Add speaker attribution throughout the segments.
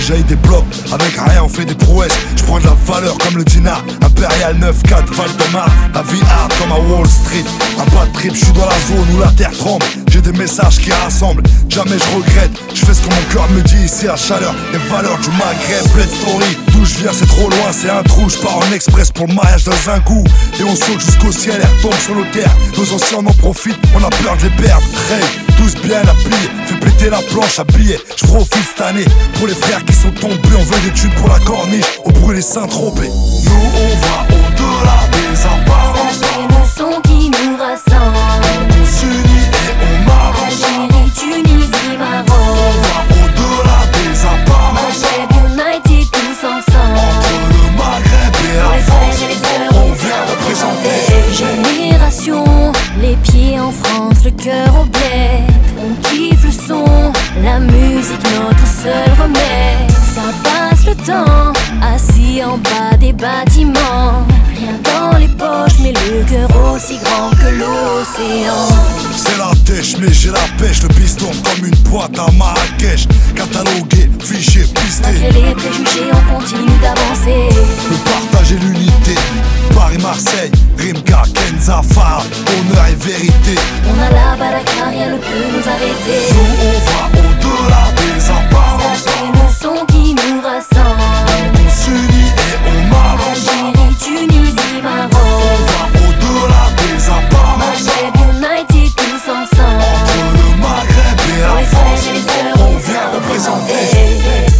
Speaker 1: jaillit des blocs, avec rien on fait des prouesses. Je prends de la valeur comme le dinar, Impérial 9-4, Valdemar. La vie hard comme à Wall Street, un bad trip, je suis dans la zone où la terre tremble. J'ai des messages qui rassemblent, jamais je regrette. Je fais ce que mon cœur me dit, ici la chaleur, les valeurs du Maghreb. Bled story, d'où je viens c'est trop loin, c'est un trou. Je pars en express pour le mariage dans un coup. Et on saute jusqu'au ciel, elle retombe sur nos terres. Nos anciens en profitent, on a peur de les perdre. Hey, tous bien habillés, fais péter la planche à billets. Je profite cette année pour les frères qui sont tombés. On veut des thunes pour la corniche, au bruit les Saint-Tropez. Nous on va au-delà des apparences.
Speaker 2: Ça c'est le son qui nous rassemble.
Speaker 1: On s'unit et on avance.
Speaker 2: Algérie, Tunisie, Maroc.
Speaker 1: On va au-delà des apparences.
Speaker 2: Maghreb United tous ensemble.
Speaker 1: Entre le Maghreb et la
Speaker 2: Les
Speaker 1: France,
Speaker 2: frères et les sœurs,
Speaker 1: on vient représenter.
Speaker 2: Génération, les pieds en France, le cœur au bled. On kiffe le son, la musique, notre seul remède. Ça passe le temps, assis en bas des bâtiments. Rien dans les poches, mais le cœur aussi grand que l'océan.
Speaker 1: C'est la dèche, mais j'ai la pêche. Le piston comme une boîte à Marrakech. Catalogué, fiché, pisté.
Speaker 2: Malgré les préjugés, on continue d'avancer.
Speaker 1: Le partage et l'unité. Paris-Marseille, Rimka, Kenza, Farah, honneur et vérité.
Speaker 2: On a la baraka, rien ne peut nous arrêter.
Speaker 1: Nous on va au-delà des
Speaker 2: Ça
Speaker 1: apparences.
Speaker 2: c'est le son qui nous rassemble.
Speaker 1: On s'unit et on avance.
Speaker 2: Algérie, Tunisie, Maroc.
Speaker 1: On va au-delà des apparences.
Speaker 2: Maghreb United tous ensemble.
Speaker 1: Entre le Maghreb et
Speaker 2: Pour
Speaker 1: la
Speaker 2: les
Speaker 1: France,
Speaker 2: frères et les sœurs,
Speaker 1: on vient représenter.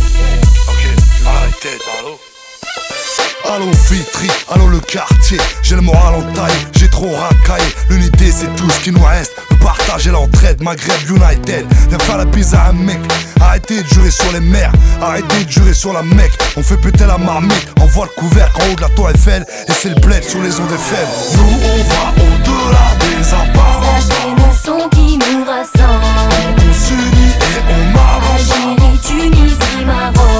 Speaker 1: Ok, arrêtez, allô. Allô Fitri, allô le quartier. J'ai le moral en taille, j'ai trop racaillé. L'unité c'est tout ce qui nous reste. Le partage et l'entraide, Maghreb United. Viens faire la bise à un mec. Arrêtez de jurer sur les mers, arrêtez de jurer sur la Mecque. On fait péter la marmite, envoie le couvercle en haut de la tour Eiffel. Et c'est le bled sur les ondes FM. Nous on va au-delà des
Speaker 2: Ça
Speaker 1: apparences.
Speaker 2: c'est le son qui nous rassemble.
Speaker 1: On s'unit et on avance.
Speaker 2: Algérie, Tunisie, Maroc.